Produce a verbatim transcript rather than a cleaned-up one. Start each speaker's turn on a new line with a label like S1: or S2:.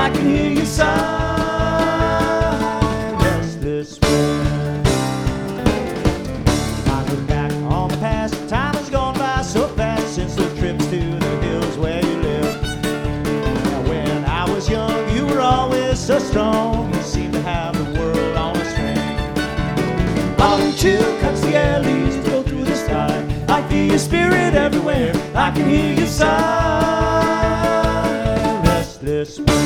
S1: I can hear you sigh, restless wind. I look back on the past, time has gone by so fast since those trips to the hills where you live. Now when I was young, you were always so strong, you seemed to have the world on a string. Volume two cuts the alleys, flow through the sky. I feel your spirit everywhere, I can hear you sigh, restless wind.